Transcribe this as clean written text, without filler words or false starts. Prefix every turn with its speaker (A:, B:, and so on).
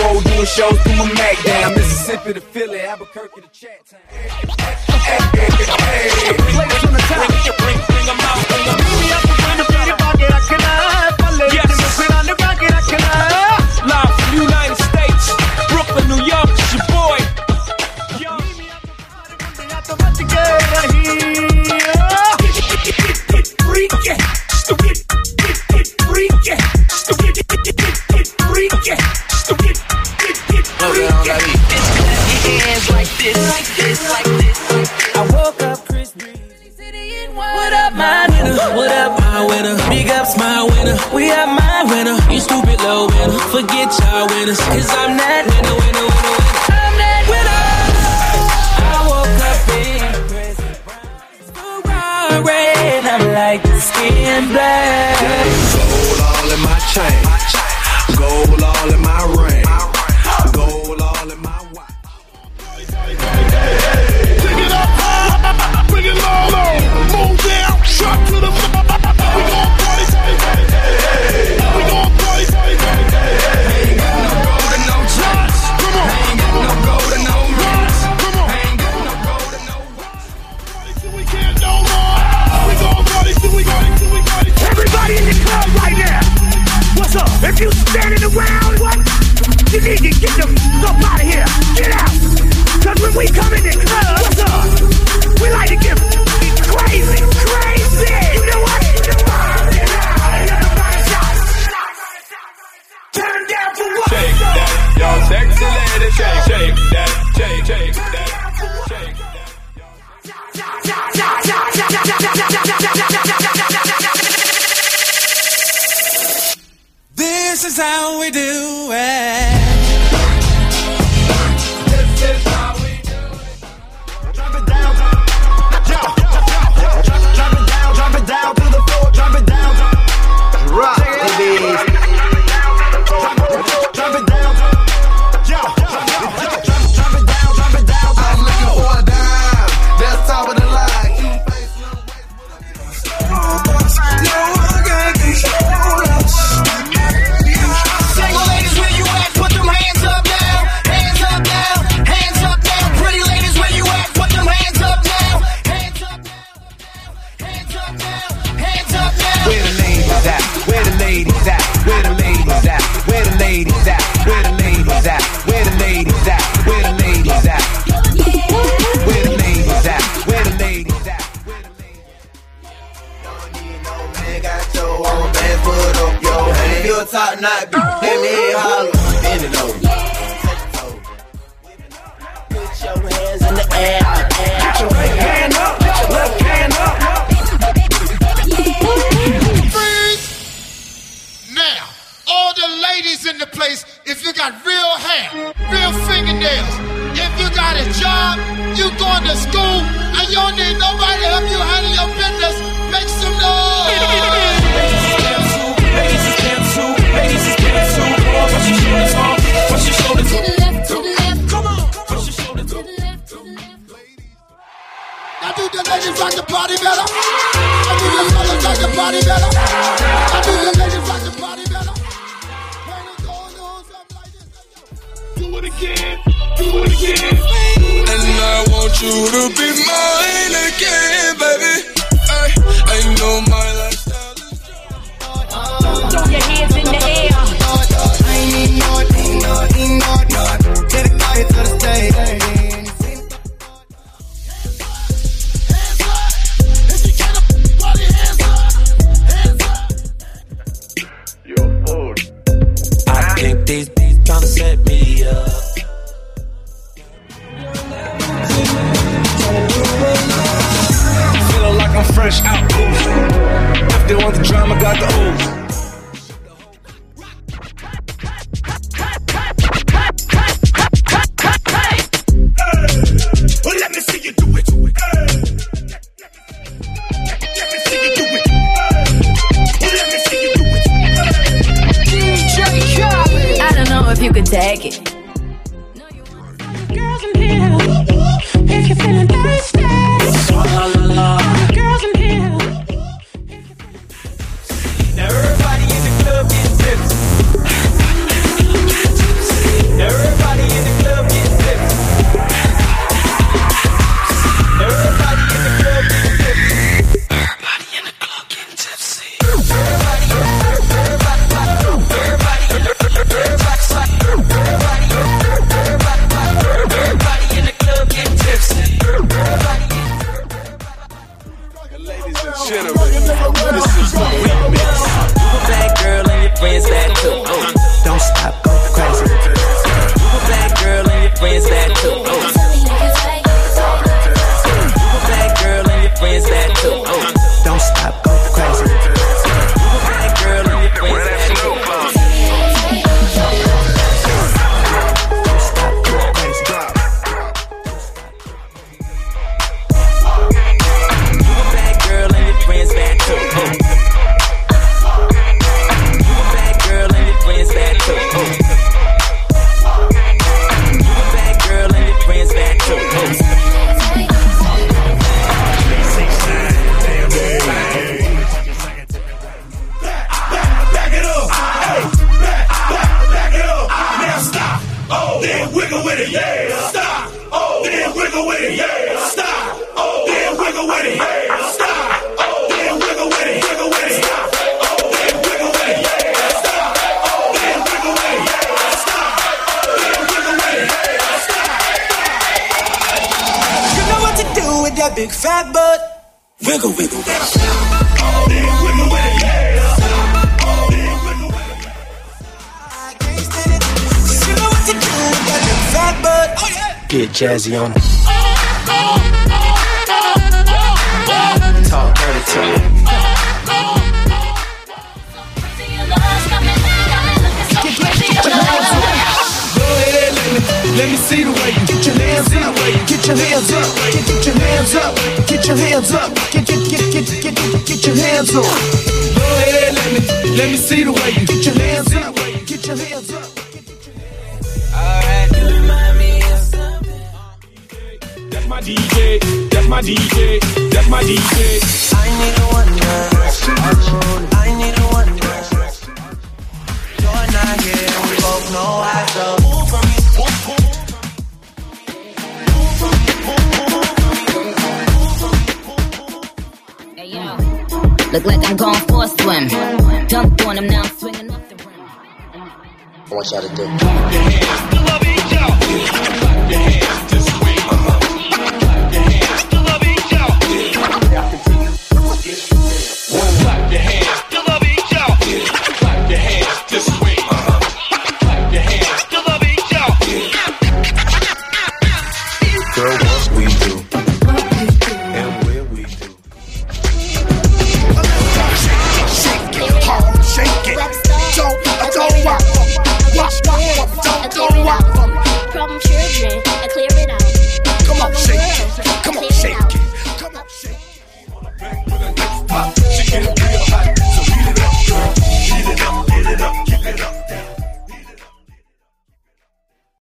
A: road doing shows through my Mac down. Mississippi to Philly, Albuquerque to Chat Town. Players on the top. Bring them out. Yes. Live from the United States, Brooklyn, New York, it's your boy. Get freaky, stupid. Get freaky, stupid. Get freaky, stupid. Get freaky. Hands like this. I woke up Chris Breezy. What up, my winner? What up, my winner? Big ups, my winner. We are my winner. You stupid low winner. Forget y'all winners. Cause I'm that winner. I'm that winner. I woke up in red. I'm like skin black.
B: Gold all in my chain. Gold all in my ring. Gold all in my watch.
C: Take it up high. Bring it low. Move down. Shot to the floor. We gon' party. We gon' party.
A: Ain't got no gold and no shots.
C: Come on.
A: Ain't got no gold and no rocks.
C: Come on.
A: Ain't got no gold and no rocks.
C: Party till we can't no more. We gon' party till we party.
D: Everybody in the club right now. What's up? If you standing around, what? You need to get the fuck out of here. Get out. Cause when we come in the club, what's up? We like to get crazy. You know what? Turn down for what?
A: Shake that, y'all sexy lady. Shake that, shake that.
E: This is how we do it.
A: This is how we do it.
C: Drop it down. Drop it down to the floor. Drop it down. Drop it down. Drop it down.
B: I'm looking for a dime. That's top of the line.
D: Single ladies, where you at? Put them hands up now. Hands up now. Hands up now. Pretty ladies, where you at? Put them hands up now. Hands up now. Hands up now. Hands up now.
B: Where the ladies at? Where the ladies at? Where the ladies at? Where the ladies at? Where the ladies at? Where the ladies at? Where the ladies at? Where the ladies at? Where the ladies at?
F: Don't need no man, got your own man, put up your hand. If you're top knot, let me holler. Bend it over. Put your hands in the air.
D: Put your right hand up. Put your left hand up.
C: Freeze! Now, all the ladies in the place, if you got real hair, real fingernails, if you got a job, you going to school, and you don't need nobody to help you handle your business, make some noise! I do the ladies rock the body better. I do the fellas rock the body better. I do the ladies rock the body better. When it goes on something like this, do it again, do it again.
E: And I want you to be mine again, baby. I know my lifestyle is
G: Throw your hands in the air.
F: I need no. Get a guy to the stage.
E: I think these tryna set me up.
B: Feeling like I'm fresh out oozing. If they want the drama, got the ooze.
D: Well, let me see you do it. Let me see you do it. Well, let me see you do it. DJ Khaled.
G: I don't know if you could take it.
H: Girls in here, if you're feeling thirsty. Girls in here.
A: Now everybody in the club get tipsy.
I: that big fat butt. Wiggle, wiggle, wiggle.
J: Get jazzy on it. Talk dirty to me.
K: Go ahead, let me see the way you get your hands up. Get your hands up. Get your hands up. Get your hands up. Get your hands up. Go ahead, let me see the way you get your hands up. Get your hands up.
I: Alright, you remind me of something.
K: That's my DJ. That's my DJ. That's my DJ.
I: I need a one-night. I need a one-night. You're not here, and we both know I so. Move from me.
G: Hey yo, look like I'm going for a swim. Dunked on him, now I'm swinging up the rim.
J: I want y'all to do.
K: Clap your hands,